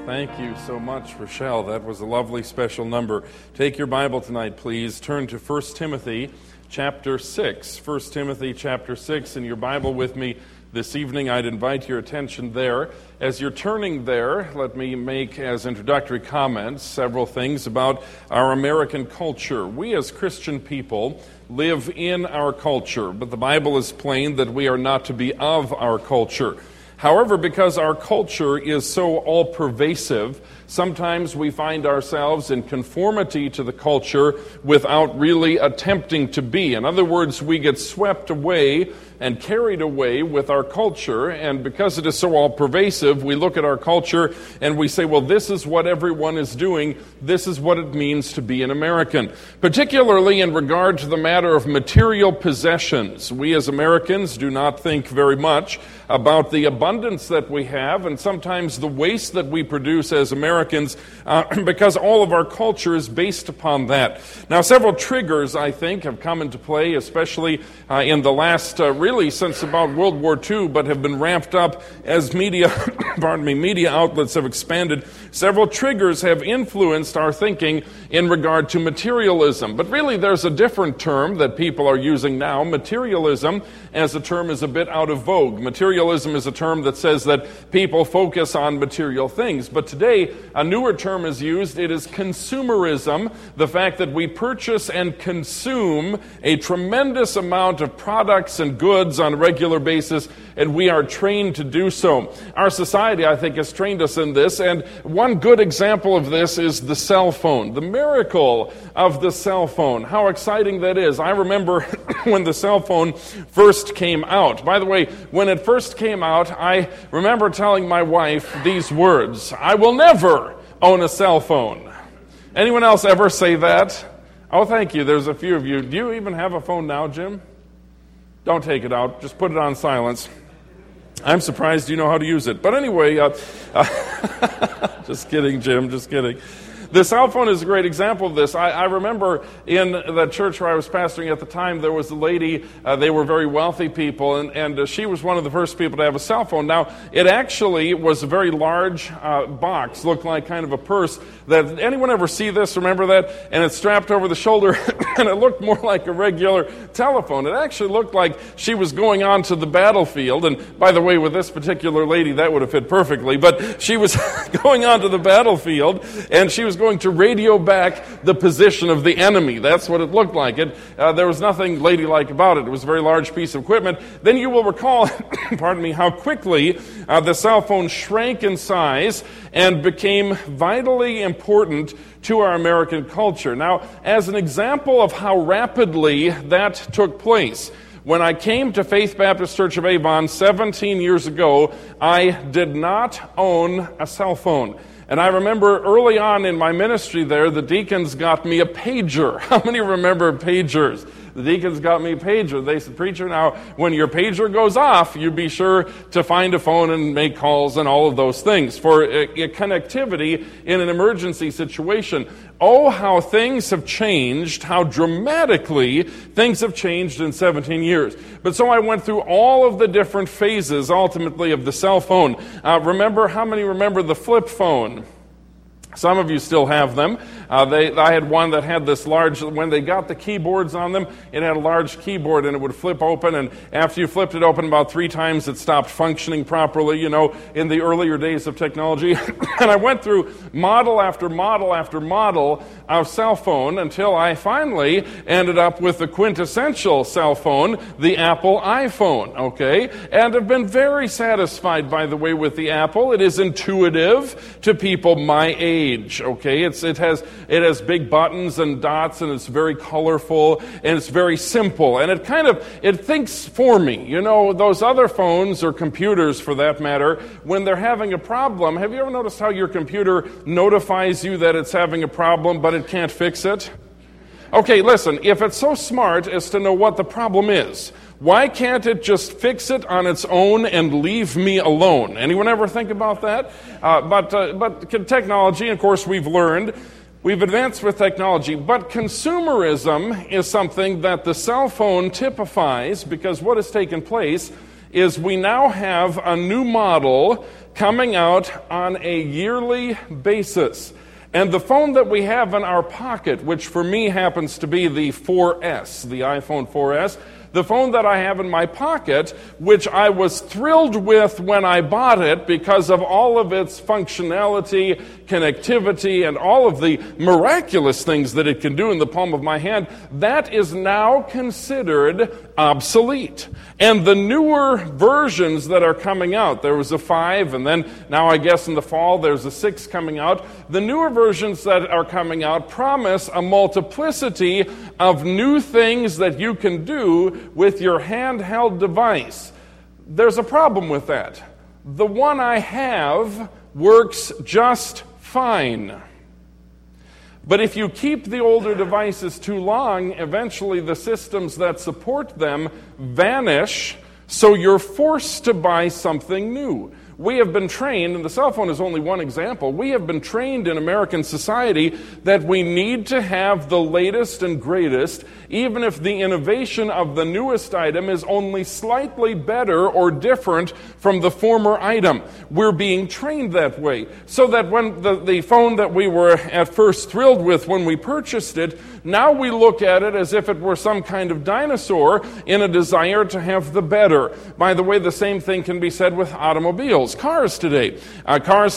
Thank you so much, Rochelle. That was a lovely special number. Take your Bible tonight, please. Turn to 1 Timothy chapter 6. 1 Timothy chapter 6 in your Bible with me this evening. I'd invite your attention there. As you're turning there, let me make as introductory comments several things about our American culture. We as Christian people live in our culture, but the Bible is plain that we are not to be of our culture. However, because our culture is so all-pervasive, sometimes we find ourselves in conformity to the culture without really attempting to be. In other words, we get swept away and carried away with our culture, and because it is so all-pervasive, we look at our culture and we say, well, this is what everyone is doing. This is what it means to be an American. Particularly in regard to the matter of material possessions, we as Americans do not think very much about the abundance that we have and sometimes the waste that we produce as Americans because all of our culture is based upon that. Now, several triggers, I think, have come into play, especially in the last, really since about World War II, but have been ramped up as media outlets have expanded. Several triggers have influenced our thinking in regard to materialism. But really, there's a different term that people are using now. Materialism as a term is a bit out of vogue. Materialism is a term that says that people focus on material things. But today, a newer term is used. It is consumerism, the fact that we purchase and consume a tremendous amount of products and goods on a regular basis, and we are trained to do so. Our society, I think, has trained us in this, and one good example of this is the cell phone, the miracle of the cell phone. How exciting that is. I remember when the cell phone first came out. By the way, when it first came out, I remember telling my wife these words: I will never own a cell phone. Anyone else ever say that? Oh, thank you. There's a few of you. Do you even have a phone now, Jim? Don't take it out. Just put it on silence. I'm surprised you know how to use it. But anyway, just kidding, Jim, just kidding. The cell phone is a great example of this. I remember in the church where I was pastoring at the time, there was a lady, they were very wealthy people, and she was one of the first people to have a cell phone. Now, it actually was a very large box, looked like kind of a purse. That anyone ever see this, remember that? And it's strapped over the shoulder, and it looked more like a regular telephone. It actually looked like she was going on to the battlefield, and by the way, with this particular lady, that would have fit perfectly, but she was going on to the battlefield, and she was going to radio back the position of the enemy. That's what it looked like. There was nothing ladylike about it. It was a very large piece of equipment. Then you will recall, how quickly the cell phone shrank in size and became vitally important to our American culture. Now, as an example of how rapidly that took place, when I came to Faith Baptist Church of Avon 17 years ago, I did not own a cell phone. And I remember early on in my ministry there, the deacons got me a pager. How many remember pagers? The deacons got me a pager. They said, preacher, now when your pager goes off, you be sure to find a phone and make calls and all of those things for connectivity in an emergency situation. Oh, how things have changed, how dramatically things have changed in 17 years. But so I went through all of the different phases, ultimately, of the cell phone. How many remember the flip phone? Some of you still have them. I had one that had this large, when they got the keyboards on them, it had a large keyboard and it would flip open, and after you flipped it open about 3 times, it stopped functioning properly, in the earlier days of technology. And I went through model after model after model of cell phone until I finally ended up with the quintessential cell phone, the Apple iPhone, okay? And I've been very satisfied, by the way, with the Apple. It is intuitive to people my age, okay? It has big buttons and dots, and it's very colorful, and it's very simple, and it thinks for me. Those other phones or computers, for that matter, when they're having a problem, have you ever noticed how your computer notifies you that it's having a problem, but it can't fix it? Okay, listen, if it's so smart as to know what the problem is, why can't it just fix it on its own and leave me alone? Anyone ever think about that? But technology, of course, we've advanced with technology, but consumerism is something that the cell phone typifies, because what has taken place is we now have a new model coming out on a yearly basis. And the phone that we have in our pocket, which for me happens to be the 4S, the iPhone 4S, the phone that I have in my pocket, which I was thrilled with when I bought it because of all of its functionality, connectivity, and all of the miraculous things that it can do in the palm of my hand, that is now considered obsolete. And the newer versions that are coming out, there was a 5, and then now I guess in the fall there's a 6 coming out. The newer versions that are coming out promise a multiplicity of new things that you can do with your handheld device. There's a problem with that. The one I have works just fine. But if you keep the older devices too long, eventually the systems that support them vanish, so you're forced to buy something new. We have been trained, and the cell phone is only one example, we have been trained in American society that we need to have the latest and greatest, even if the innovation of the newest item is only slightly better or different from the former item. We're being trained that way. So that when the phone that we were at first thrilled with when we purchased it, now we look at it as if it were some kind of dinosaur in a desire to have the better. By the way, the same thing can be said with automobiles. Cars today. Cars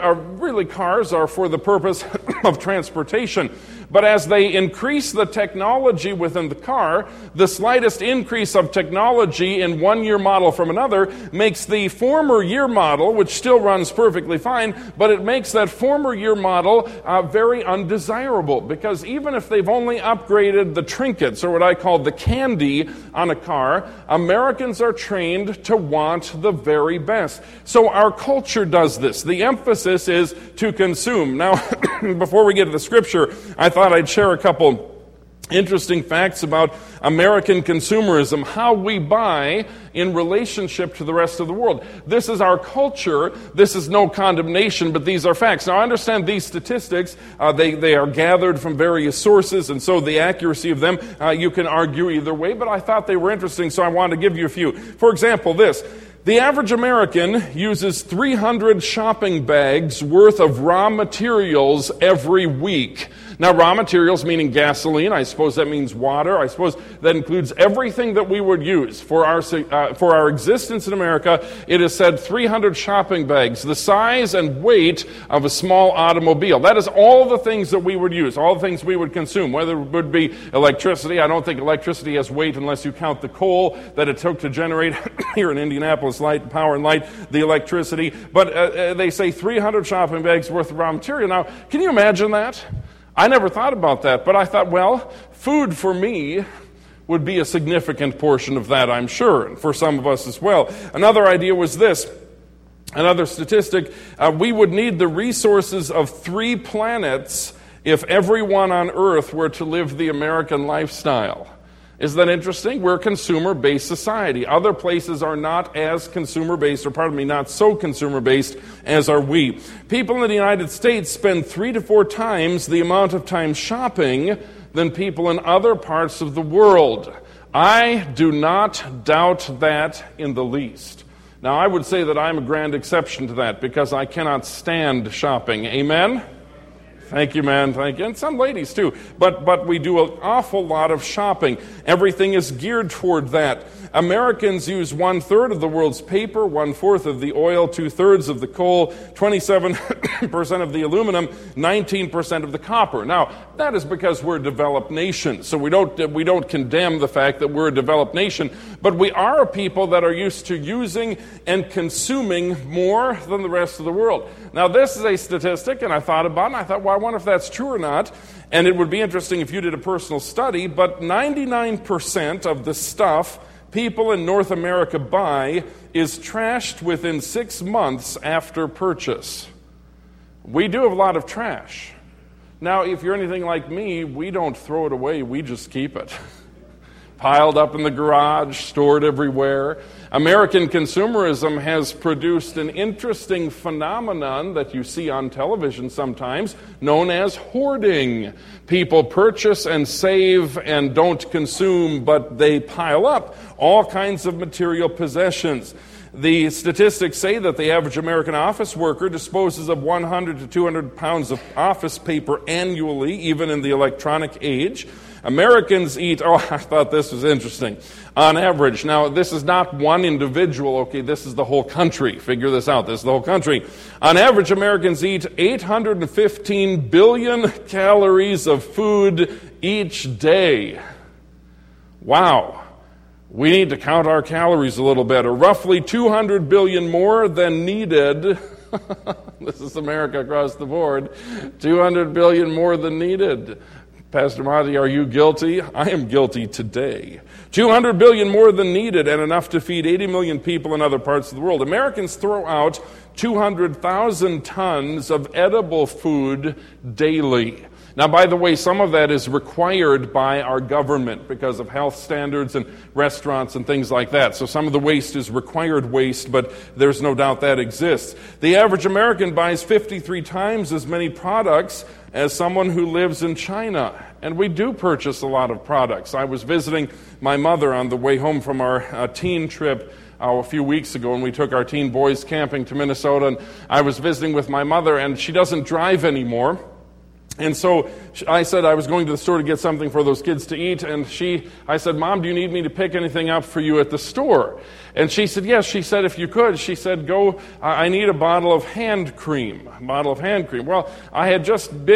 are for the purpose of transportation. But as they increase the technology within the car, the slightest increase of technology in one year model from another makes the former year model, which still runs perfectly fine, but it makes that former year model very undesirable, because even if they've only upgraded the trinkets, or what I call the candy on a car, Americans are trained to want the very best. So our culture does this. The emphasis is to consume. Now, before we get to the scripture, I thought I'd share a couple interesting facts about American consumerism, how we buy in relationship to the rest of the world. This is our culture. This is no condemnation, but these are facts. Now, I understand these statistics, they are gathered from various sources, and so the accuracy of them, you can argue either way, but I thought they were interesting, so I wanted to give you a few. For example, this. The average American uses 300 shopping bags worth of raw materials every week. Now, raw materials meaning gasoline. I suppose that means water. I suppose that includes everything that we would use. For our existence in America, it is said 300 shopping bags, the size and weight of a small automobile. That is all the things that we would use, all the things we would consume, whether it would be electricity. I don't think electricity has weight unless you count the coal that it took to generate here in Indianapolis Light, Power and Light, the electricity. But they say 300 shopping bags worth of raw material. Now, can you imagine that? I never thought about that, but I thought, well, food for me would be a significant portion of that, I'm sure, and for some of us as well. Another idea was this, another statistic, we would need the resources of 3 planets if everyone on Earth were to live the American lifestyle. Isn't that interesting? We're a consumer-based society. Other places are not as consumer-based, not so consumer-based as are we. People in the United States spend 3 to 4 times the amount of time shopping than people in other parts of the world. I do not doubt that in the least. Now, I would say that I'm a grand exception to that because I cannot stand shopping. Amen? Thank you, man. Thank you. And some ladies, too. But we do an awful lot of shopping. Everything is geared toward that. Americans use 1/3 of the world's paper, 1/4 of the oil, 2/3 of the coal, 27% of the aluminum, 19% of the copper. Now, that is because we're a developed nation. So we don't condemn the fact that we're a developed nation, but we are a people that are used to using and consuming more than the rest of the world. Now, this is a statistic, and I thought about it, and I thought, well, I wonder if that's true or not. And it would be interesting if you did a personal study, but 99% of the stuff people in North America buy is trashed within 6 months after purchase. We do have a lot of trash. Now, if you're anything like me, we don't throw it away, we just keep it. piled up in the garage, stored everywhere. American consumerism has produced an interesting phenomenon that you see on television sometimes, known as hoarding. People purchase and save and don't consume, but they pile up all kinds of material possessions. The statistics say that the average American office worker disposes of 100 to 200 pounds of office paper annually, even in the electronic age. Americans eat, I thought this was interesting, on average. Now, this is not one individual, okay, this is the whole country. Figure this out, this is the whole country. On average, Americans eat 815 billion calories of food each day. Wow. We need to count our calories a little better. Roughly 200 billion more than needed. This is America across the board. 200 billion more than needed. Pastor Monty, are you guilty? I am guilty today. 200 billion more than needed and enough to feed 80 million people in other parts of the world. Americans throw out 200,000 tons of edible food daily. Now, by the way, some of that is required by our government because of health standards and restaurants and things like that. So some of the waste is required waste, but there's no doubt that exists. The average American buys 53 times as many products as someone who lives in China. And we do purchase a lot of products. I was visiting my mother on the way home from our teen trip a few weeks ago, and we took our teen boys camping to Minnesota, and I was visiting with my mother, and she doesn't drive anymore. And so I said I was going to the store to get something for those kids to eat, and I said, Mom, do you need me to pick anything up for you at the store? And she said, yes. She said, if you could. She said, go, I need a bottle of hand cream. Well, I had just used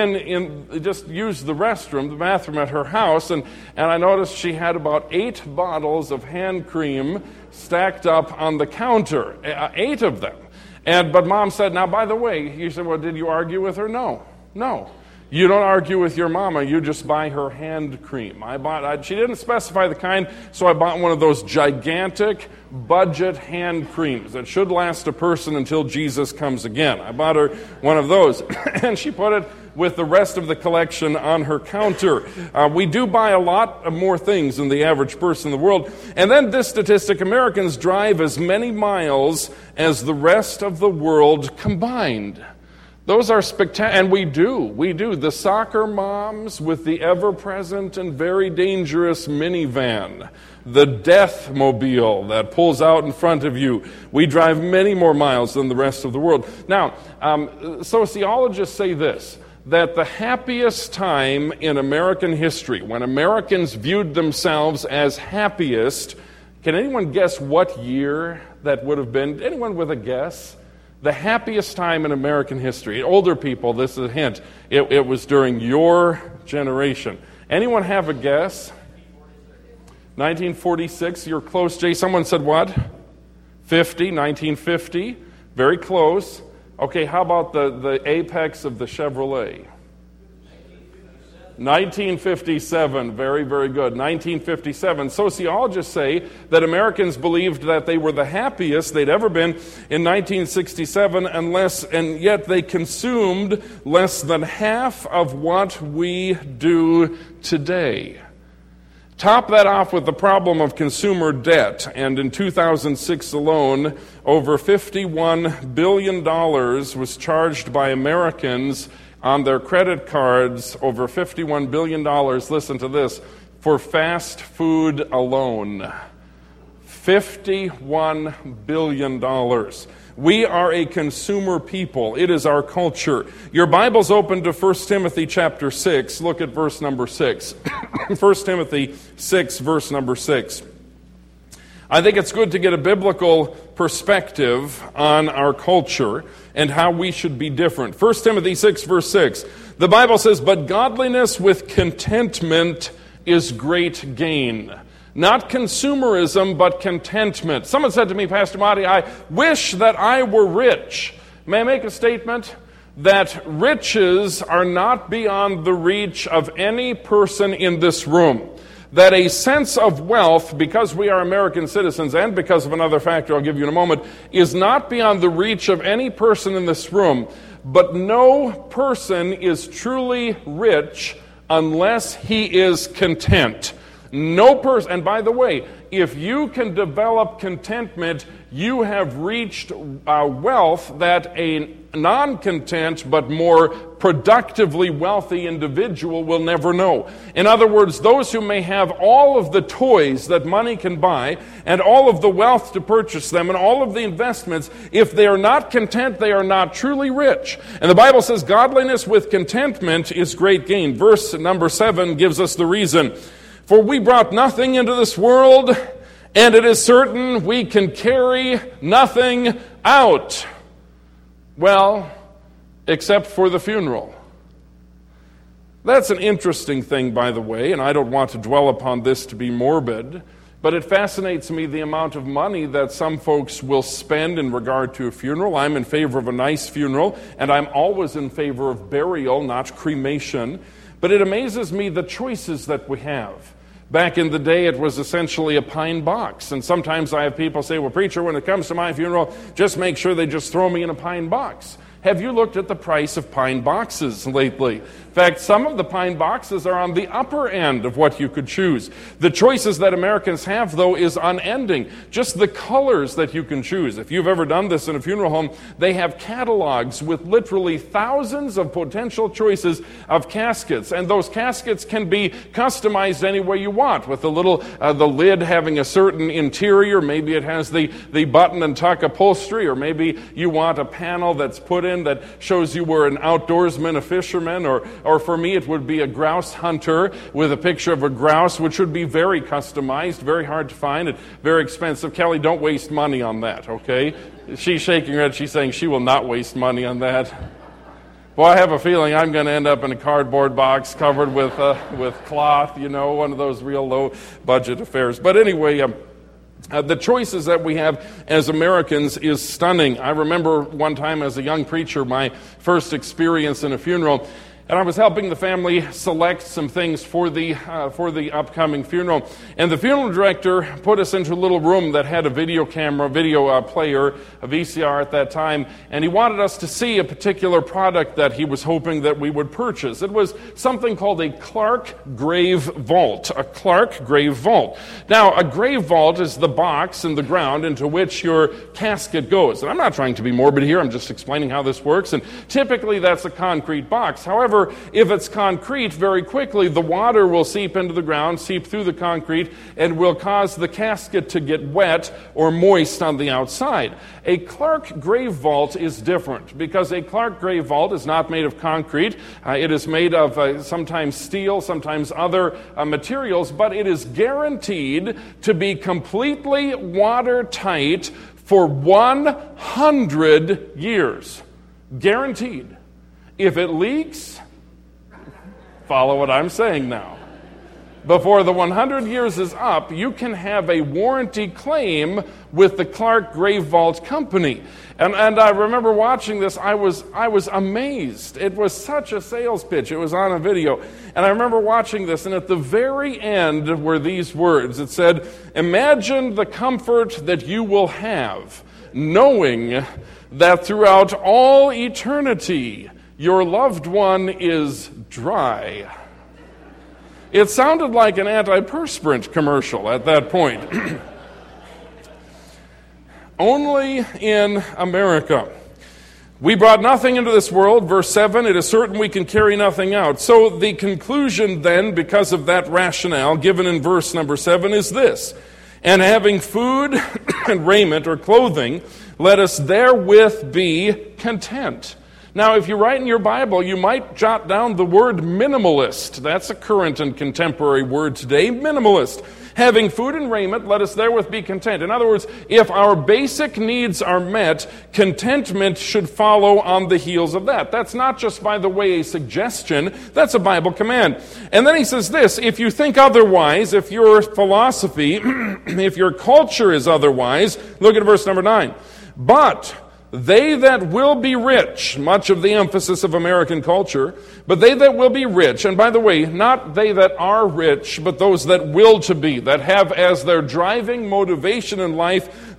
the restroom, the bathroom at her house, and I noticed she had about 8 bottles of hand cream stacked up on the counter, 8 of them. But Mom said, now, by the way, you said, well, did you argue with her? No. You don't argue with your mama, you just buy her hand cream. She didn't specify the kind, so I bought one of those gigantic budget hand creams that should last a person until Jesus comes again. I bought her one of those, and she put it with the rest of the collection on her counter. We do buy a lot of more things than the average person in the world. And then this statistic, Americans drive as many miles as the rest of the world combined. Those are spectacular, and we do. The soccer moms with the ever-present and very dangerous minivan, the death mobile that pulls out in front of you. We drive many more miles than the rest of the world. Now, sociologists say this, that the happiest time in American history, when Americans viewed themselves as happiest, can anyone guess what year that would have been? Anyone with a guess? The happiest time in American history. Older people, this is a hint. It was during your generation. Anyone have a guess? 1946. You're close, Jay. Someone said what? 1950. Very close. Okay, how about the apex of the Chevrolet? 1957, very, very good. 1957. Sociologists say that Americans believed that they were the happiest they'd ever been in 1967, and yet they consumed less than half of what we do today. Top that off with the problem of consumer debt, and in 2006 alone, over $51 billion was charged by Americans on their credit cards, over $51 billion, listen to this, for fast food alone. $51 billion. We are a consumer people. It is our culture. Your Bible's open to 1 Timothy chapter 6. Look at verse number 6. 1 Timothy 6, verse number 6. I think it's good to get a biblical perspective on our culture and how we should be different. 1 Timothy 6, verse 6. The Bible says, but godliness with contentment is great gain. Not consumerism, but contentment. Someone said to me, Pastor Monty, I wish that I were rich. May I make a statement? That riches are not beyond the reach of any person in this room. That a sense of wealth, because we are American citizens and because of another factor I'll give you in a moment, is not beyond the reach of any person in this room. But no person is truly rich unless he is content. No person, and by the way, if you can develop contentment, you have reached wealth that a non-content but more productively wealthy individual will never know. In other words, those who may have all of the toys that money can buy and all of the wealth to purchase them and all of the investments, if they are not content, they are not truly rich. And the Bible says godliness with contentment is great gain. Verse number 7 gives us the reason. For we brought nothing into this world, and it is certain we can carry nothing out. Well, except for the funeral. That's an interesting thing, by the way, and I don't want to dwell upon this to be morbid, but it fascinates me the amount of money that some folks will spend in regard to a funeral. I'm in favor of a nice funeral, and I'm always in favor of burial, not cremation. But it amazes me the choices that we have. Back in the day, it was essentially a pine box. And sometimes I have people say, well, preacher, when it comes to my funeral, just make sure they just throw me in a pine box. Have you looked at the price of pine boxes lately? In fact, some of the pine boxes are on the upper end of what you could choose. The choices that Americans have, though, is unending. Just the colors that you can choose. If you've ever done this in a funeral home, they have catalogs with literally thousands of potential choices of caskets. And those caskets can be customized any way you want, with the lid having a certain interior. Maybe it has the button and tuck upholstery, or maybe you want a panel that's put in that shows you were an outdoorsman, a fisherman, or for me it would be a grouse hunter with a picture of a grouse, which would be very customized, very hard to find, and very expensive. Kelly, don't waste money on that, okay? She's shaking her head. She's saying she will not waste money on that. Well, I have a feeling I'm going to end up in a cardboard box covered with cloth, one of those real low-budget affairs. But anyway, the choices that we have as Americans is stunning. I remember one time as a young preacher, my first experience in a funeral, and I was helping the family select some things for the upcoming funeral. And the funeral director put us into a little room that had a video player, a VCR at that time, and he wanted us to see a particular product that he was hoping that we would purchase. It was something called a Clark Grave Vault. A Clark Grave Vault. Now, a grave vault is the box in the ground into which your casket goes. And I'm not trying to be morbid here, I'm just explaining how this works. And typically that's a concrete box. However, if it's concrete, very quickly the water will seep into the ground, seep through the concrete, and will cause the casket to get wet or moist on the outside. A Clark Grave Vault is different because a Clark Grave Vault is not made of concrete. It is made of sometimes steel, sometimes other materials, but it is guaranteed to be completely watertight for 100 years. Guaranteed. If it leaks, follow what I'm saying now. Before the 100 years is up, you can have a warranty claim with the Clark Grave Vault Company. And I remember watching this, I was amazed. It was such a sales pitch. It was on a video. And I remember watching this, and at the very end were these words. It said, "Imagine the comfort that you will have, knowing that throughout all eternity, your loved one is dry." It sounded like an antiperspirant commercial at that point. Only in America. We brought nothing into this world, verse 7, it is certain we can carry nothing out. So the conclusion then, because of that rationale given in verse number 7, is this: "And having food and raiment or clothing, let us therewith be content." Now, if you write in your Bible, you might jot down the word minimalist. That's a current and contemporary word today, minimalist. Having food and raiment, let us therewith be content. In other words, if our basic needs are met, contentment should follow on the heels of that. That's not just, by the way, a suggestion. That's a Bible command. And then he says this: if you think otherwise, if your philosophy, if your culture is otherwise, look at verse number 9. "But they that will be rich," much of the emphasis of American culture, "but they that will be rich," and by the way, not they that are rich, but those that will to be, that have as their driving motivation in life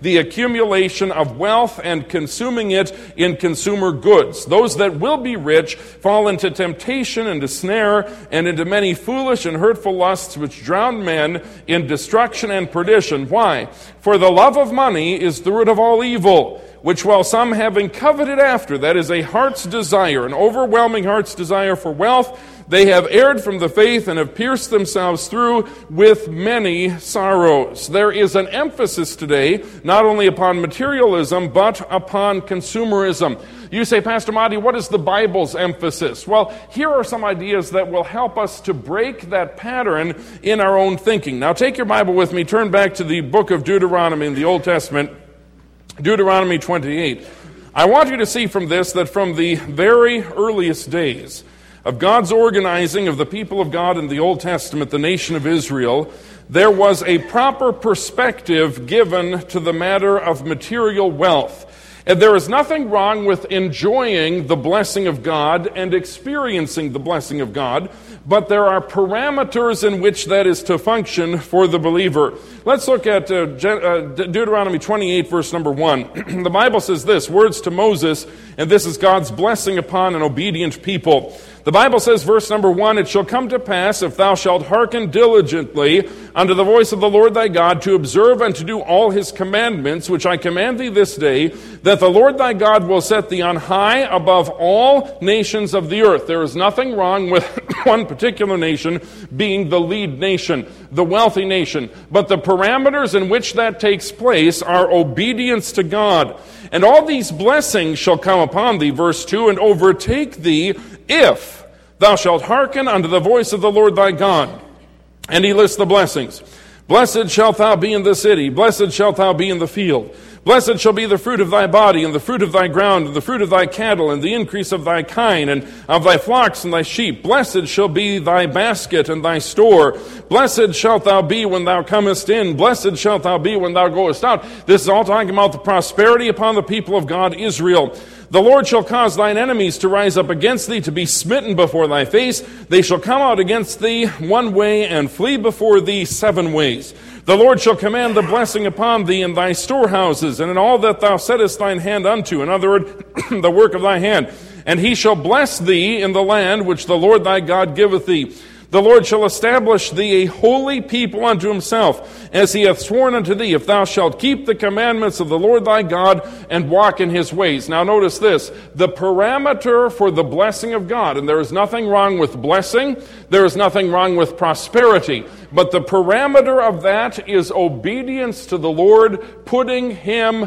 the accumulation of wealth and consuming it in consumer goods. Those that will be rich fall into temptation, into snare, and into many foolish and hurtful lusts which drown men in destruction and perdition. Why? For the love of money is the root of all evil, which while some having coveted after, that is a heart's desire, an overwhelming heart's desire for wealth, they have erred from the faith and have pierced themselves through with many sorrows. There is an emphasis today not only upon materialism, but upon consumerism. You say, Pastor Monty, what is the Bible's emphasis? Well, here are some ideas that will help us to break that pattern in our own thinking. Now take your Bible with me, turn back to the book of Deuteronomy in the Old Testament, Deuteronomy 28. I want you to see from this that from the very earliest days of God's organizing of the people of God in the Old Testament, the nation of Israel, there was a proper perspective given to the matter of material wealth. And there is nothing wrong with enjoying the blessing of God and experiencing the blessing of God, but there are parameters in which that is to function for the believer. Let's look at Deuteronomy 28, verse number 1. The Bible says this, words to Moses, and this is God's blessing upon an obedient people. The Bible says, verse number 1, it shall come to pass, if thou shalt hearken diligently unto the voice of the Lord thy God, to observe and to do all his commandments, which I command thee this day, that the Lord thy God will set thee on high above all nations of the earth. There is nothing wrong with one particular nation being the lead nation, the wealthy nation. But the parameters in which that takes place are obedience to God. And all these blessings shall come upon thee, verse 2, and overtake thee, if thou shalt hearken unto the voice of the Lord thy God. And he lists the blessings. Blessed shalt thou be in the city, blessed shalt thou be in the field. Blessed shall be the fruit of thy body, and the fruit of thy ground, and the fruit of thy cattle, and the increase of thy kine, and of thy flocks and thy sheep. Blessed shall be thy basket and thy store. Blessed shalt thou be when thou comest in. Blessed shalt thou be when thou goest out. This is all talking about the prosperity upon the people of God, Israel. The Lord shall cause thine enemies to rise up against thee, to be smitten before thy face. They shall come out against thee one way, and flee before thee 7 ways. The Lord shall command the blessing upon thee in thy storehouses, and in all that thou settest thine hand unto, in other words, the work of thy hand. And he shall bless thee in the land which the Lord thy God giveth thee. The Lord shall establish thee a holy people unto himself, as he hath sworn unto thee, if thou shalt keep the commandments of the Lord thy God and walk in his ways. Now notice this, the parameter for the blessing of God, and there is nothing wrong with blessing, there is nothing wrong with prosperity, but the parameter of that is obedience to the Lord, putting him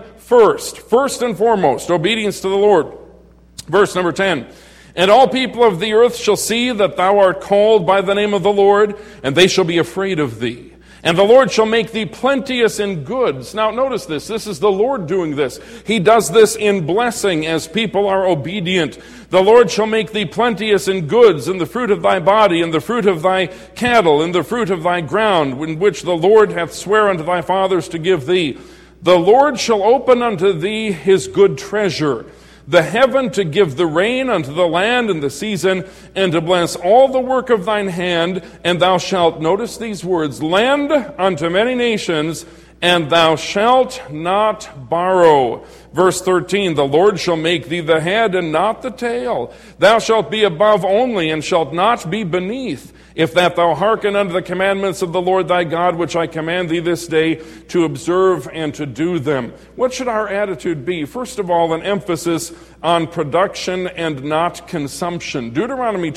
first and foremost, obedience to the Lord. Verse number 10. And all people of the earth shall see that thou art called by the name of the Lord, and they shall be afraid of thee. And the Lord shall make thee plenteous in goods. Now notice this. This is the Lord doing this. He does this in blessing as people are obedient. The Lord shall make thee plenteous in goods, in the fruit of thy body, in the fruit of thy cattle, in the fruit of thy ground, in which the Lord hath swear unto thy fathers to give thee. The Lord shall open unto thee his good treasure, the heaven to give the rain unto the land in the season, and to bless all the work of thine hand, and thou shalt, notice these words, lend unto many nations, and thou shalt not borrow. Verse 13, the Lord shall make thee the head and not the tail. Thou shalt be above only, and shalt not be beneath, if that thou hearken unto the commandments of the Lord thy God, which I command thee this day, to observe and to do them. What should our attitude be? First of all, an emphasis on production and not consumption. Deuteronomy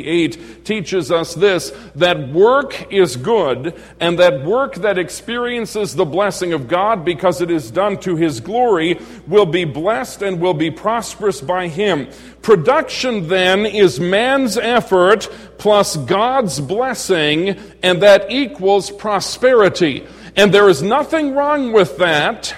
28 teaches us this, that work is good, and that work that experiences the blessing of God because it is done to his glory will be blessed and will be prosperous by him. Production, then, is man's effort plus God's blessing, and that equals prosperity. And there is nothing wrong with that,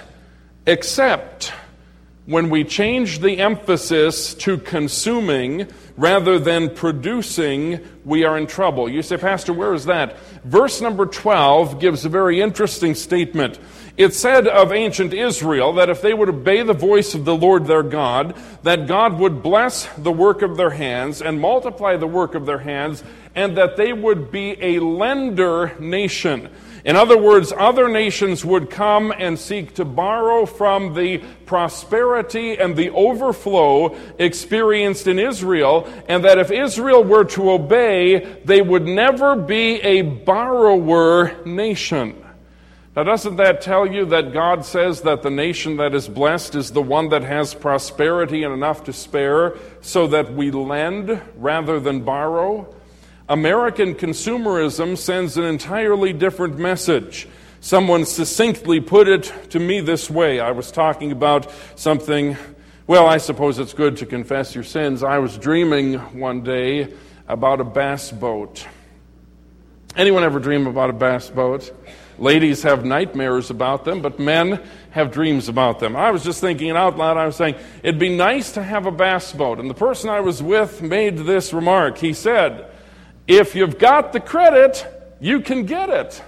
except when we change the emphasis to consuming rather than producing, we are in trouble. You say, Pastor, where is that? Verse number 12 gives a very interesting statement. It said of ancient Israel that if they would obey the voice of the Lord their God, that God would bless the work of their hands and multiply the work of their hands, and that they would be a lender nation. In other words, other nations would come and seek to borrow from the prosperity and the overflow experienced in Israel, and that if Israel were to obey, they would never be a borrower nation. Now, doesn't that tell you that God says that the nation that is blessed is the one that has prosperity and enough to spare so that we lend rather than borrow? American consumerism sends an entirely different message. Someone succinctly put it to me this way. I was talking about something, well, I suppose it's good to confess your sins. I was dreaming one day about a bass boat. Anyone ever dream about a bass boat? Ladies have nightmares about them, but men have dreams about them. I was just thinking it out loud. I was saying, it'd be nice to have a bass boat. And the person I was with made this remark. He said, if you've got the credit, you can get it.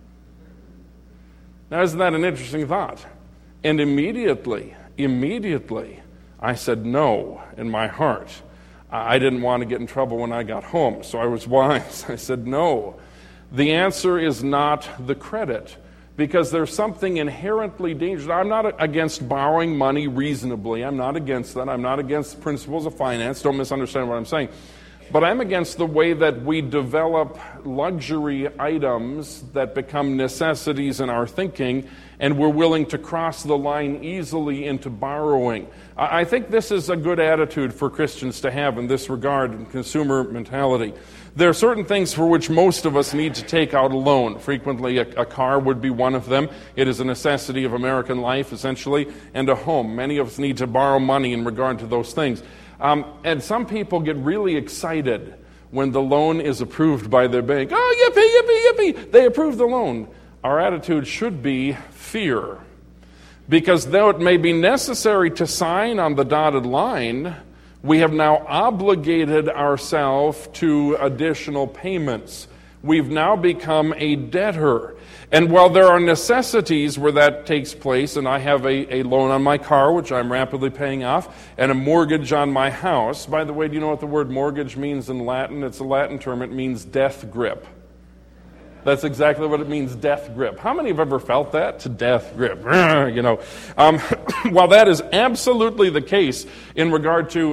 Now, isn't that an interesting thought? And immediately, I said no in my heart. I didn't want to get in trouble when I got home, so I was wise. I said no. The answer is not the credit, because there's something inherently dangerous. I'm not against borrowing money reasonably. I'm not against that. I'm not against the principles of finance. Don't misunderstand what I'm saying. But I'm against the way that we develop luxury items that become necessities in our thinking, and we're willing to cross the line easily into borrowing. I think this is a good attitude for Christians to have in this regard, in consumer mentality. There are certain things for which most of us need to take out a loan. Frequently, a car would be one of them. It is a necessity of American life, essentially, and a home. Many of us need to borrow money in regard to those things. And some people get really excited when the loan is approved by their bank. Oh, yippee, yippee, yippee! They approved the loan. Our attitude should be fear. Because though it may be necessary to sign on the dotted line, we have now obligated ourselves to additional payments. We've now become a debtor. And while there are necessities where that takes place, and I have a loan on my car, which I'm rapidly paying off, and a mortgage on my house. By the way, do you know what the word mortgage means in Latin? It's a Latin term. It means death grip. That's exactly what it means, death grip. How many have ever felt that? To death grip. While that is absolutely the case in regard to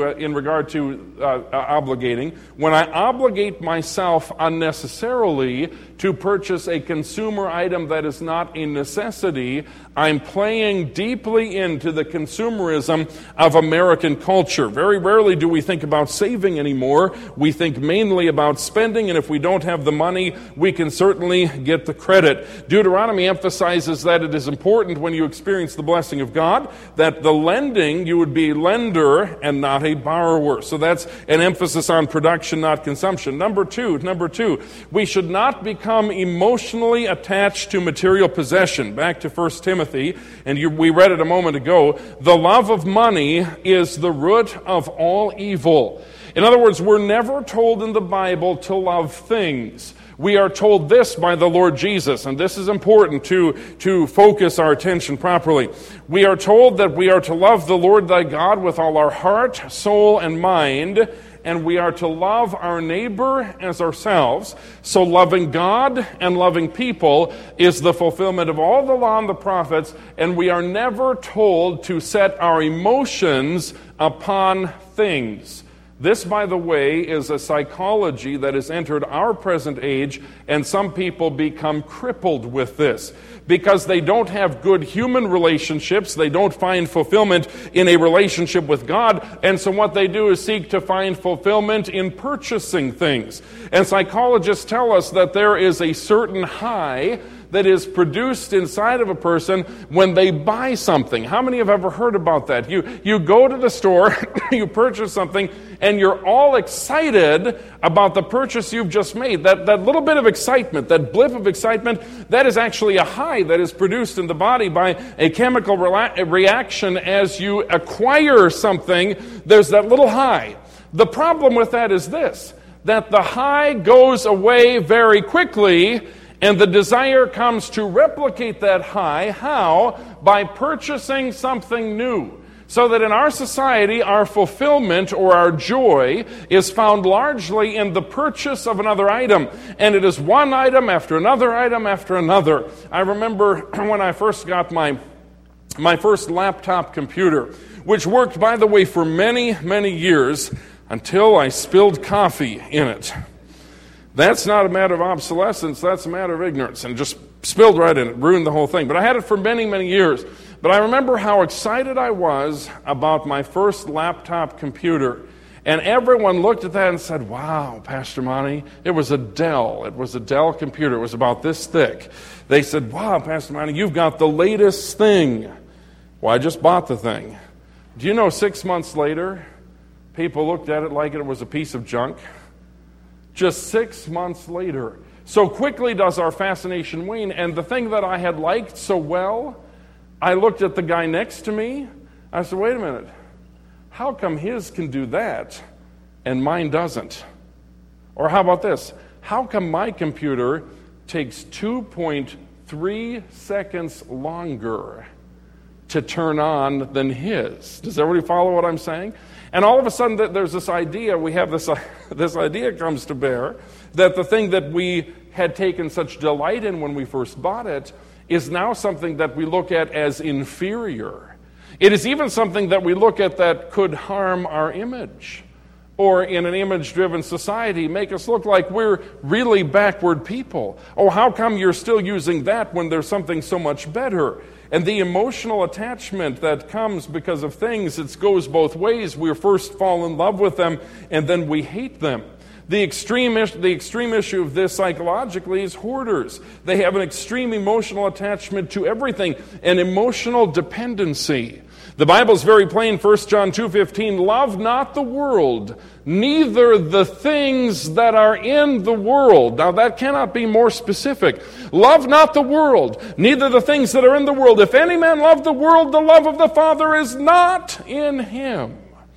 obligating, when I obligate myself unnecessarily to purchase a consumer item that is not a necessity, I'm playing deeply into the consumerism of American culture. Very rarely do we think about saving anymore. We think mainly about spending, and if we don't have the money, we can certainly get the credit. Deuteronomy emphasizes that it is important when you experience the blessing of God that the lending, you would be a lender and not a borrower. So that's an emphasis on production, not consumption. Number two, we should not become emotionally attached to material possession. Back to 1 Timothy, and we read it a moment ago. The love of money is the root of all evil. In other words, we're never told in the Bible to love things. We are told this by the Lord Jesus, and this is important to focus our attention properly. We are told that we are to love the Lord thy God with all our heart, soul, and mind, and we are to love our neighbor as ourselves. So loving God and loving people is the fulfillment of all the law and the prophets, and we are never told to set our emotions upon things. This, by the way, is a psychology that has entered our present age, and some people become crippled with this because they don't have good human relationships. They don't find fulfillment in a relationship with God, and so what they do is seek to find fulfillment in purchasing things. And psychologists tell us that there is a certain high that is produced inside of a person when they buy something. How many have ever heard about that? You go to the store, you purchase something, and you're all excited about the purchase you've just made. That little bit of excitement, that blip of excitement, that is actually a high that is produced in the body by a chemical reaction as you acquire something. There's that little high. The problem with that is this, that the high goes away very quickly, and the desire comes to replicate that high. How? By purchasing something new. So that in our society, our fulfillment or our joy is found largely in the purchase of another item. And it is one item after another item after another. I remember when I first got my first laptop computer, which worked, by the way, for many, many years until I spilled coffee in it. That's not a matter of obsolescence, that's a matter of ignorance. And just spilled right in it, ruined the whole thing. But I had it for many, many years. But I remember how excited I was about my first laptop computer. And everyone looked at that and said, wow, Pastor Monty, it was a Dell. It was a Dell computer. It was about this thick. They said, wow, Pastor Monty, you've got the latest thing. Well, I just bought the thing. Do you know 6 months later, people looked at it like it was a piece of junk? Just 6 months later. So quickly does our fascination wane. And the thing that I had liked so well, I looked at the guy next to me. I said, wait a minute. How come his can do that and mine doesn't? Or how about this? How come my computer takes 2.3 seconds longer to turn on than his? Does everybody follow what I'm saying? And all of a sudden there's this idea, we have this idea comes to bear, that the thing that we had taken such delight in when we first bought it is now something that we look at as inferior. It is even something that we look at that could harm our image, or in an image-driven society, make us look like we're really backward people. Oh, how come you're still using that when there's something so much better? And the emotional attachment that comes because of things, it goes both ways. We first fall in love with them, and then we hate them. The extreme issue of this psychologically is hoarders. They have an extreme emotional attachment to everything, an emotional dependency. The Bible is very plain, 1 John 2:15, love not the world, neither the things that are in the world. Now that cannot be more specific. Love not the world, neither the things that are in the world. If any man love the world, the love of the Father is not in him.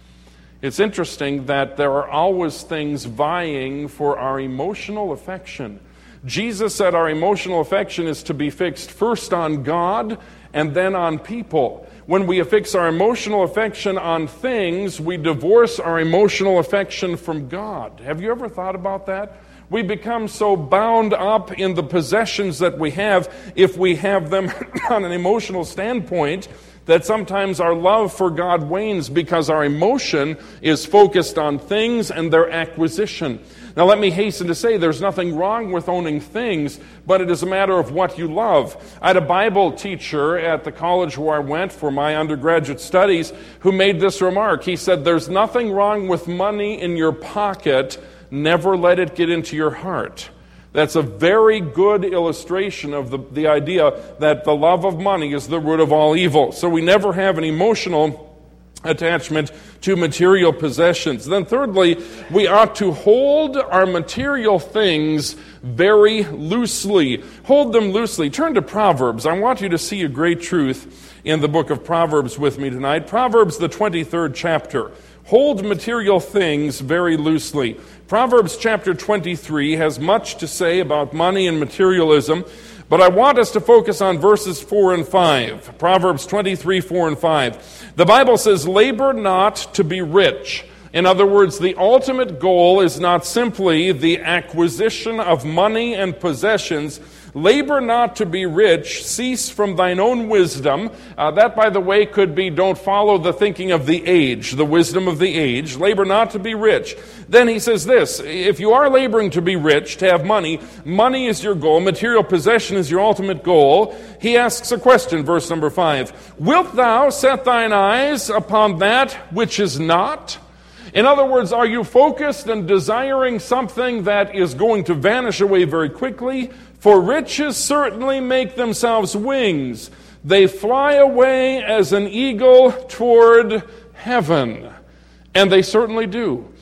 It's interesting that there are always things vying for our emotional affection. Jesus said our emotional affection is to be fixed first on God and then on people. When we affix our emotional affection on things, we divorce our emotional affection from God. Have you ever thought about that? We become so bound up in the possessions that we have, if we have them on an emotional standpoint, that sometimes our love for God wanes because our emotion is focused on things and their acquisition. Now let me hasten to say there's nothing wrong with owning things, but it is a matter of what you love. I had a Bible teacher at the college where I went for my undergraduate studies who made this remark. He said, there's nothing wrong with money in your pocket, never let it get into your heart. That's a very good illustration of the idea that the love of money is the root of all evil. So we never have an emotional attachment to material possessions. Then thirdly, we ought to hold our material things very loosely. Hold them loosely. Turn to Proverbs. I want you to see a great truth in the book of Proverbs with me tonight. Proverbs, the 23rd chapter. Hold material things very loosely. Proverbs chapter 23 has much to say about money and materialism, but I want us to focus on verses 4 and 5. Proverbs 23, 4 and 5. The Bible says, labor not to be rich. In other words, the ultimate goal is not simply the acquisition of money and possessions. Labor not to be rich, cease from thine own wisdom. That, by the way, could be don't follow the thinking of the age, the wisdom of the age. Labor not to be rich. Then he says this, if you are laboring to be rich, to have money, money is your goal, material possession is your ultimate goal. He asks a question, verse number 5. Wilt thou set thine eyes upon that which is not? In other words, are you focused and desiring something that is going to vanish away very quickly? For riches certainly make themselves wings. They fly away as an eagle toward heaven. And they certainly do.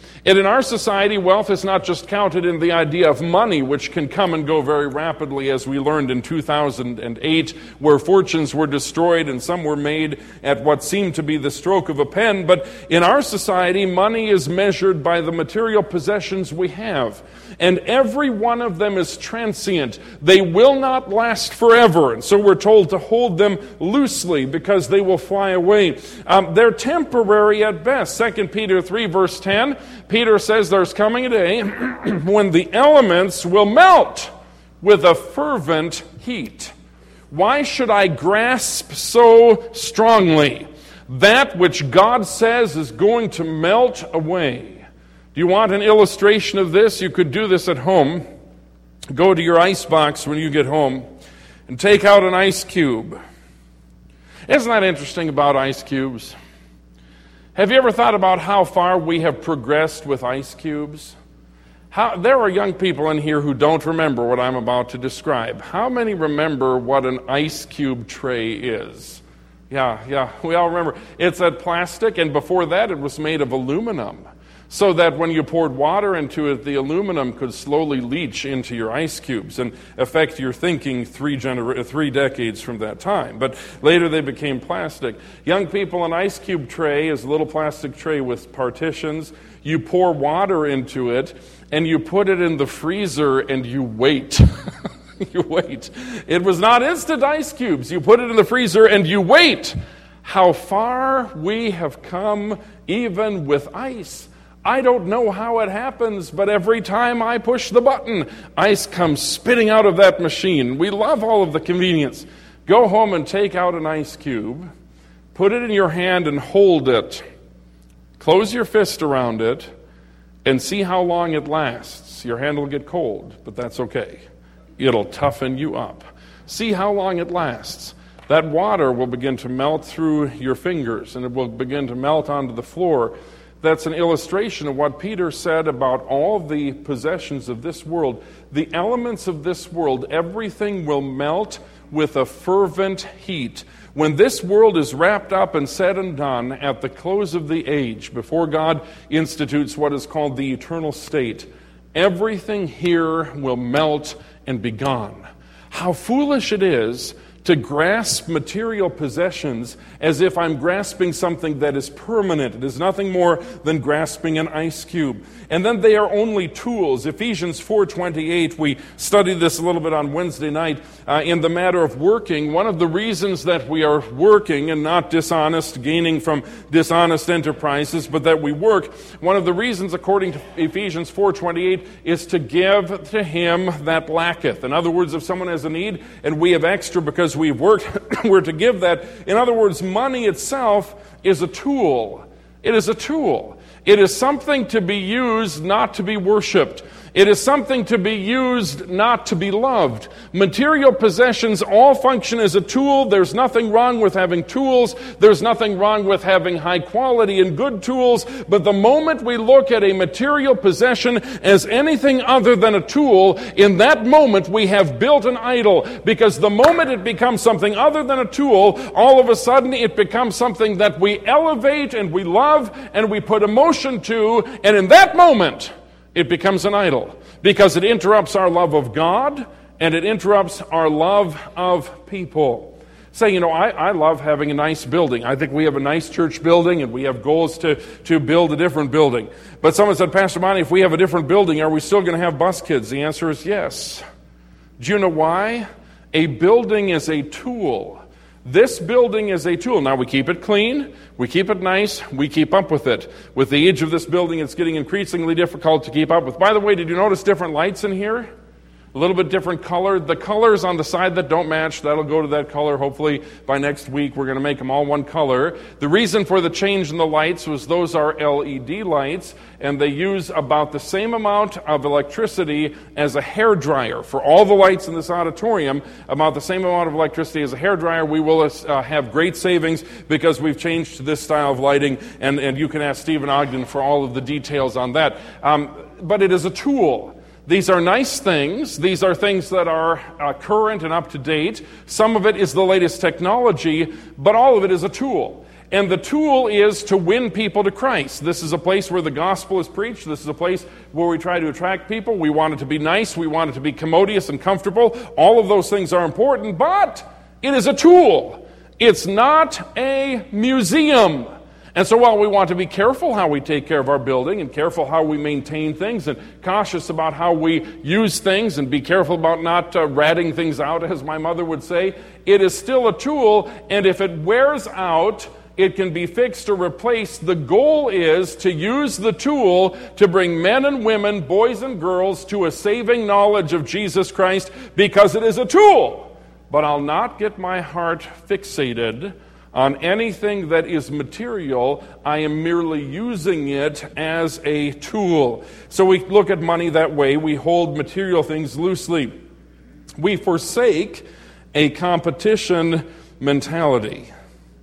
And in our society, wealth is not just counted in the idea of money, which can come and go very rapidly, as we learned in 2008, where fortunes were destroyed and some were made at what seemed to be the stroke of a pen. But in our society, money is measured by the material possessions we have. And every one of them is transient. They will not last forever. And so we're told to hold them loosely because they will fly away. They're temporary at best. 2 Peter 3, verse 10, Peter says there's coming a day when the elements will melt with a fervent heat. Why should I grasp so strongly that which God says is going to melt away? Do you want an illustration of this? You could do this at home. Go to your ice box when you get home and take out an ice cube. Isn't that interesting about ice cubes? Have you ever thought about how far we have progressed with ice cubes? There are young people in here who don't remember what I'm about to describe. How many remember what an ice cube tray is? Yeah, we all remember. It's that plastic, and before that it was made of aluminum, so that when you poured water into it, the aluminum could slowly leach into your ice cubes and affect your thinking 3 decades from that time. But later they became plastic. Young people, an ice cube tray is a little plastic tray with partitions. You pour water into it, and you put it in the freezer, and you wait. You wait. It was not instant ice cubes. You put it in the freezer, and you wait. How far we have come, even with ice. I don't know how it happens, but every time I push the button, ice comes spitting out of that machine. We love all of the convenience. Go home and take out an ice cube, put it in your hand and hold it. Close your fist around it and see how long it lasts. Your hand will get cold, but that's okay. It'll toughen you up. See how long it lasts. That water will begin to melt through your fingers, and it will begin to melt onto the floor. That's an illustration of what Peter said about all the possessions of this world. The elements of this world, everything will melt with a fervent heat. When this world is wrapped up and said and done at the close of the age, before God institutes what is called the eternal state, everything here will melt and be gone. How foolish it is to grasp material possessions as if I'm grasping something that is permanent. It is nothing more than grasping an ice cube. And then they are only tools. Ephesians 4:28, we studied this a little bit on Wednesday night in the matter of working. One of the reasons that we are working and not dishonest, gaining from dishonest enterprises, but that we work, one of the reasons, according to Ephesians 4:28, is to give to him that lacketh. In other words, if someone has a need and we have extra because we've worked, we're to give that. In other words, money itself is a tool. It is a tool. It is something to be used, not to be worshipped. It is something to be used, not to be loved. Material possessions all function as a tool. There's nothing wrong with having tools. There's nothing wrong with having high quality and good tools. But the moment we look at a material possession as anything other than a tool, in that moment we have built an idol. Because the moment it becomes something other than a tool, all of a sudden it becomes something that we elevate and we love and we put emotion to. And in that moment, it becomes an idol because it interrupts our love of God and it interrupts our love of people. Say, I love having a nice building. I think we have a nice church building and we have goals to build a different building. But someone said, Pastor Monty, if we have a different building, are we still going to have bus kids? The answer is yes. Do you know why? A building is a tool. This building is a tool. Now, we keep it clean, we keep it nice, we keep up with it. With the age of this building, it's getting increasingly difficult to keep up with. By the way, did you notice different lights in here? A little bit different color. The colors on the side that don't match, that'll go to that color. Hopefully by next week we're going to make them all one color. The reason for the change in the lights was those are LED lights, and they use about the same amount of electricity as a hairdryer. For all the lights in this auditorium, about the same amount of electricity as a hairdryer. We will have great savings because we've changed to this style of lighting, and you can ask Stephen Ogden for all of the details on that. But it is a tool. These are nice things. These are things that are current and up to date. Some of it is the latest technology, but all of it is a tool. And the tool is to win people to Christ. This is a place where the gospel is preached. This is a place where we try to attract people. We want it to be nice. We want it to be commodious and comfortable. All of those things are important, but it is a tool. It's not a museum. And so while we want to be careful how we take care of our building and careful how we maintain things and cautious about how we use things and be careful about not ratting things out, as my mother would say, it is still a tool, and if it wears out, it can be fixed or replaced. The goal is to use the tool to bring men and women, boys and girls, to a saving knowledge of Jesus Christ because it is a tool. But I'll not get my heart fixated on anything that is material. I am merely using it as a tool. So we look at money that way. We hold material things loosely. We forsake a competition mentality.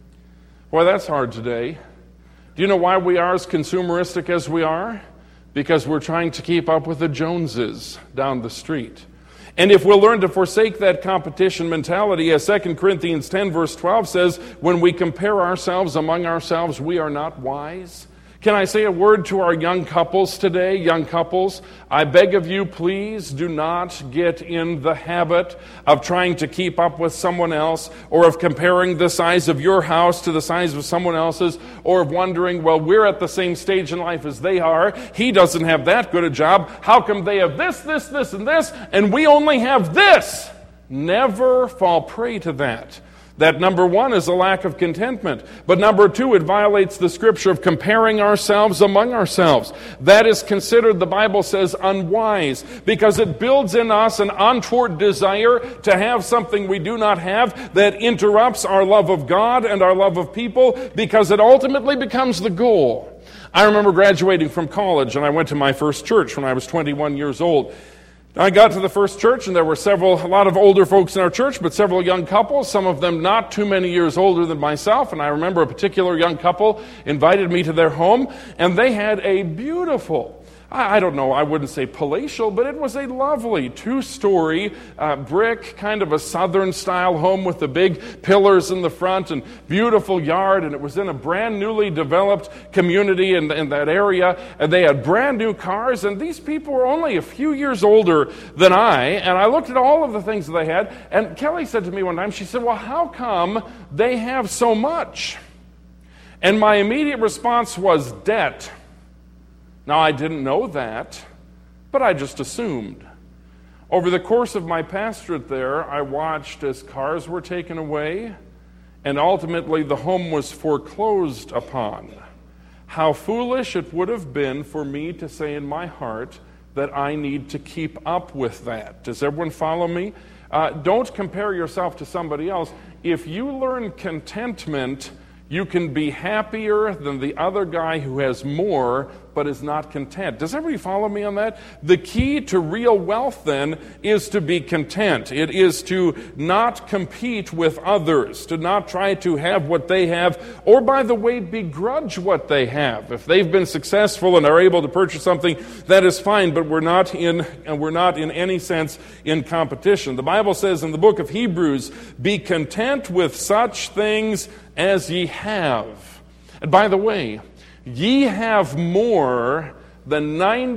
Boy, that's hard today. Do you know why we are as consumeristic as we are? Because we're trying to keep up with the Joneses down the street. And if we'll learn to forsake that competition mentality, as 2 Corinthians 10 verse 12 says, when we compare ourselves among ourselves, we are not wise. Can I say a word to our young couples today? Young couples, I beg of you, please do not get in the habit of trying to keep up with someone else, or of comparing the size of your house to the size of someone else's, or of wondering, well, we're at the same stage in life as they are. He doesn't have that good a job. How come they have this, and this, and we only have this? Never fall prey to that. That, number one, is a lack of contentment. But number two, it violates the scripture of comparing ourselves among ourselves. That is considered, the Bible says, unwise, because it builds in us an untoward desire to have something we do not have that interrupts our love of God and our love of people, because it ultimately becomes the goal. I remember graduating from college, and I went to my first church when I was 21 years old. I got to the first church, and there were a lot of older folks in our church, but several young couples, some of them not too many years older than myself. And I remember a particular young couple invited me to their home, and they had a beautiful, I don't know, I wouldn't say palatial, but it was a lovely two-story brick, kind of a southern-style home with the big pillars in the front and beautiful yard, and it was in a brand newly developed community in that area, and they had brand new cars, and these people were only a few years older than I, and I looked at all of the things that they had, and Kelly said to me one time, she said, well, how come they have so much? And my immediate response was debt. Now, I didn't know that, but I just assumed. Over the course of my pastorate there, I watched as cars were taken away, and ultimately the home was foreclosed upon. How foolish it would have been for me to say in my heart that I need to keep up with that. Does everyone follow me? Don't compare yourself to somebody else. If you learn contentment, you can be happier than the other guy who has more but is not content. Does everybody follow me on that? The key to real wealth, then, is to be content. It is to not compete with others, to not try to have what they have, or, by the way, begrudge what they have. If they've been successful and are able to purchase something, that is fine, but we're not in any sense in competition. The Bible says in the book of Hebrews, be content with such things as ye have. And by the way, ye have more than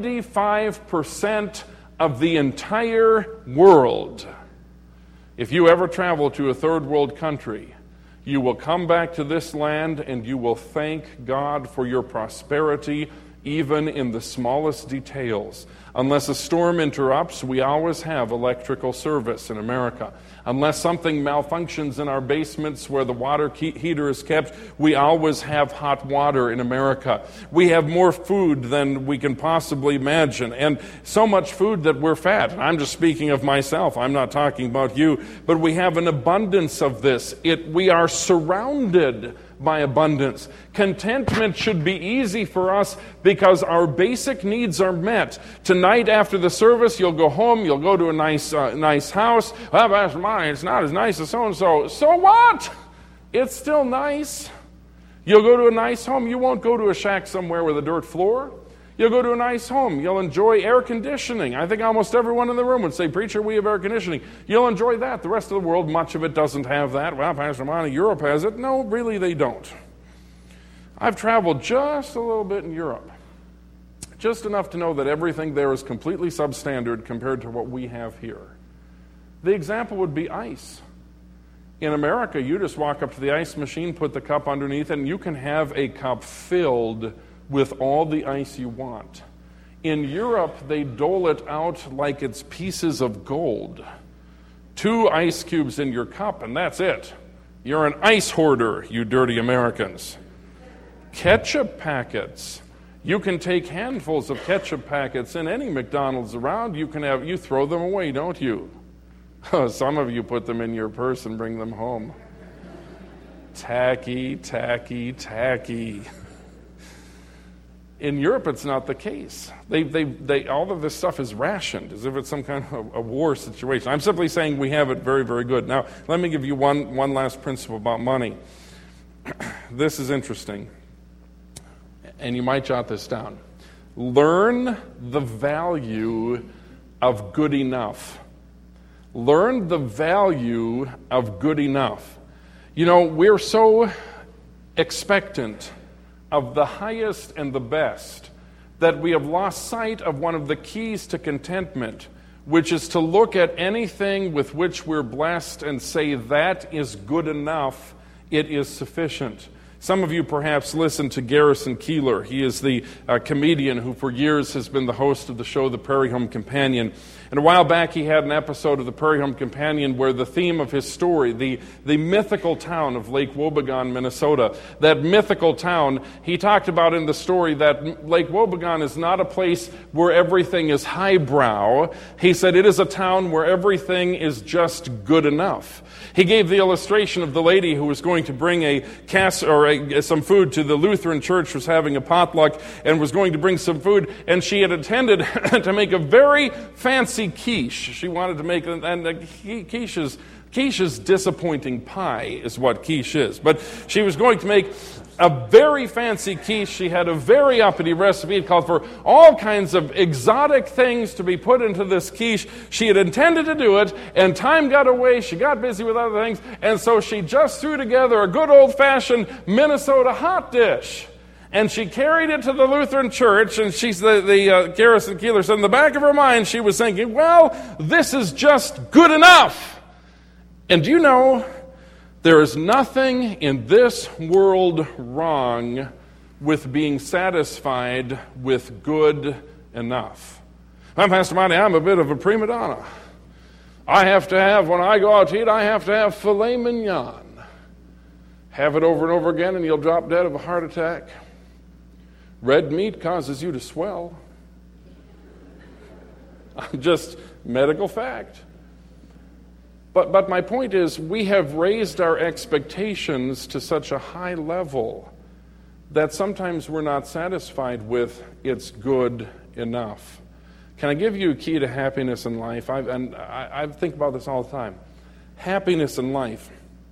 95% of the entire world. If you ever travel to a third world country, you will come back to this land and you will thank God for your prosperity, even in the smallest details. Unless a storm interrupts, we always have electrical service in America. Unless something malfunctions in our basements where the water heater is kept, we always have hot water in America. We have more food than we can possibly imagine, and so much food that we're fat. I'm just speaking of myself. I'm not talking about you. But we have an abundance of this. We are surrounded by abundance. Contentment should be easy for us because our basic needs are met. Tonight after the service, you'll go home, you'll go to a nice house. Well, Pastor Monty, it's not as nice as so-and-so. So what? It's still nice. You'll go to a nice home. You won't go to a shack somewhere with a dirt floor. You'll go to a nice home. You'll enjoy air conditioning. I think almost everyone in the room would say, preacher, we have air conditioning. You'll enjoy that. The rest of the world, much of it doesn't have that. Well, Pastor Monty, Europe has it. No, really they don't. I've traveled just a little bit in Europe, just enough to know that everything there is completely substandard compared to what we have here. The example would be ice. In America, you just walk up to the ice machine, put the cup underneath it, and you can have a cup filled with all the ice you want. In Europe, they dole it out like it's pieces of gold. 2 ice cubes in your cup, and that's it. You're an ice hoarder, you dirty Americans. Ketchup packets. You can take handfuls of ketchup packets in any McDonald's around. You throw them away, don't you? Some of you put them in your purse and bring them home. Tacky, tacky, tacky. In Europe, it's not the case. They all of this stuff is rationed, as if it's some kind of a war situation. I'm simply saying we have it very, very good. Now, let me give you one last principle about money. This is interesting, and you might jot this down. Learn the value of good enough. Learn the value of good enough. You know, we're so expectant of the highest and the best that we have lost sight of one of the keys to contentment, which is to look at anything with which we're blessed and say, that is good enough, it is sufficient. Some of you perhaps listen to Garrison Keillor. He is the comedian who for years has been the host of the show The Prairie Home Companion. And a while back he had an episode of The Prairie Home Companion where the theme of his story, the mythical town of Lake Wobegon, Minnesota, that mythical town, he talked about in the story that Lake Wobegon is not a place where everything is highbrow. He said it is a town where everything is just good enough. He gave the illustration of the lady who was going to bring some food to the Lutheran church, was having a potluck, and was going to bring some food, and she had intended to make a very fancy quiche. She wanted to make, and quiche's disappointing pie is what quiche is. But she was going to make a very fancy quiche. She had a very uppity recipe. It called for all kinds of exotic things to be put into this quiche. She had intended to do it, and time got away. She got busy with other things, and so she just threw together a good old-fashioned Minnesota hot dish. And she carried it to the Lutheran church, and she's the Garrison Keillor said in the back of her mind, she was thinking, well, this is just good enough. And do you know, there is nothing in this world wrong with being satisfied with good enough. I'm Pastor Monty, I'm a bit of a prima donna. I have to have, when I go out to eat, I have to have filet mignon. Have it over and over again and you'll drop dead of a heart attack. Red meat causes you to swell. Just medical fact. But my point is, we have raised our expectations to such a high level that sometimes we're not satisfied with it's good enough. Can I give you a key to happiness in life? I think about this all the time. Happiness in life.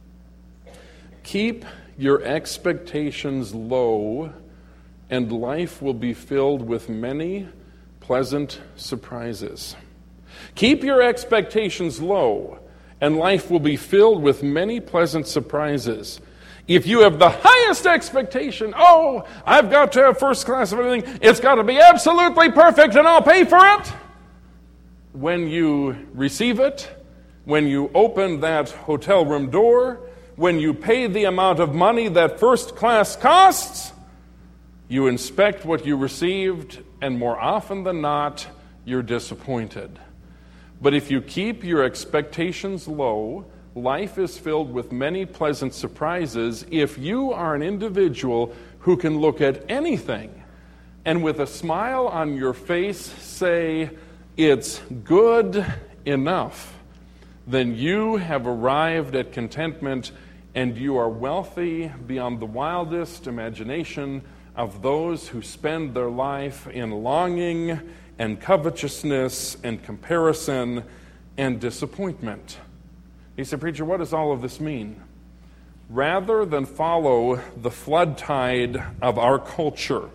Keep your expectations low, and life will be filled with many pleasant surprises. Keep your expectations low, and life will be filled with many pleasant surprises. If you have the highest expectation, I've got to have first class of everything, it's got to be absolutely perfect and I'll pay for it. When you receive it, when you open that hotel room door, when you pay the amount of money that first class costs, you inspect what you received, and more often than not, you're disappointed. But if you keep your expectations low, life is filled with many pleasant surprises if you are an individual who can look at anything and with a smile on your face say, it's good enough. Then you have arrived at contentment and you are wealthy beyond the wildest imagination of those who spend their life in longing and covetousness and comparison and disappointment. He said, preacher, what does all of this mean? Rather than follow the flood tide of our culture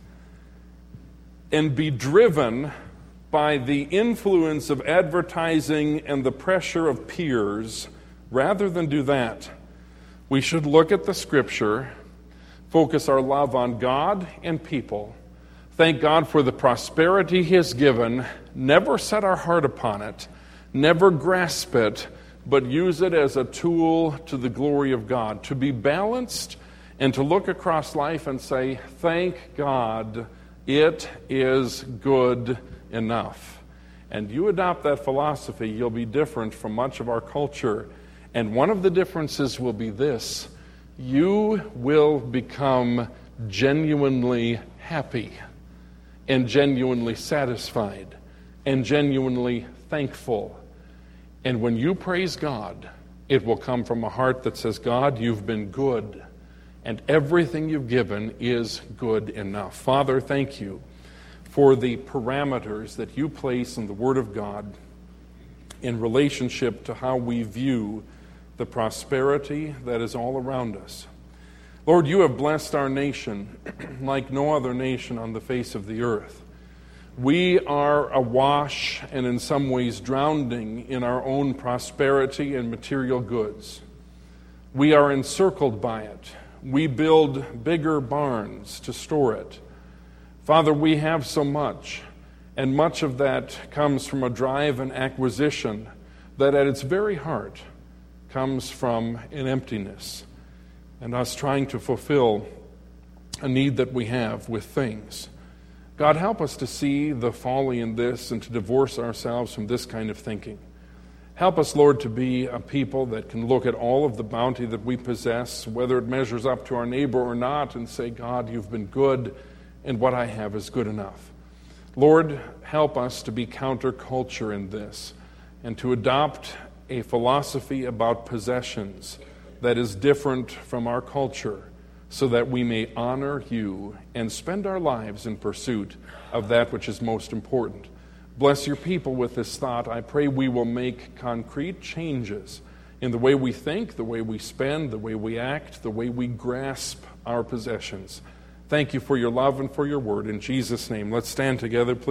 and be driven by the influence of advertising and the pressure of peers, rather than do that, we should look at the Scripture, Focus our love on God and people. Thank God for the prosperity He has given. Never set our heart upon it. Never grasp it, but use it as a tool to the glory of God. To be balanced and to look across life and say, thank God, it is good enough. And you adopt that philosophy, you'll be different from much of our culture. And one of the differences will be this: you will become genuinely happy and genuinely satisfied and genuinely thankful. And when you praise God, it will come from a heart that says, God, you've been good, and everything you've given is good enough. Father, thank you for the parameters that you place in the Word of God in relationship to how we view the prosperity that is all around us. Lord, you have blessed our nation like no other nation on the face of the earth. We are awash and in some ways drowning in our own prosperity and material goods. We are encircled by it. We build bigger barns to store it. Father, we have so much, and much of that comes from a drive and acquisition that at its very heart comes from an emptiness and us trying to fulfill a need that we have with things. God, help us to see the folly in this and to divorce ourselves from this kind of thinking. Help us, Lord, to be a people that can look at all of the bounty that we possess, whether it measures up to our neighbor or not, and say, God, you've been good, and what I have is good enough. Lord, help us to be counterculture in this and to adopt a philosophy about possessions that is different from our culture, so that we may honor you and spend our lives in pursuit of that which is most important. Bless your people with this thought. I pray we will make concrete changes in the way we think, the way we spend, the way we act, the way we grasp our possessions. Thank you for your love and for your word. In Jesus' name, let's stand together, please.